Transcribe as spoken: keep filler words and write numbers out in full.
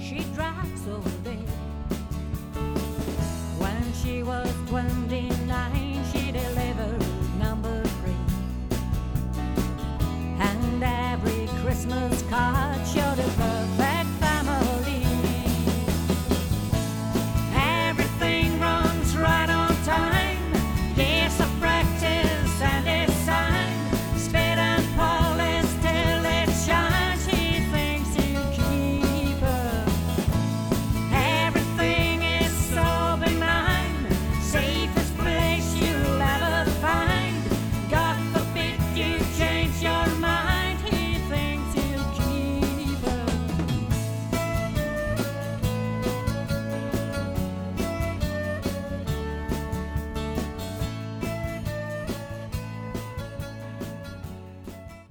she drives over there. When she was twenty-nine, she delivered number three. And every Christmas card showed a bird.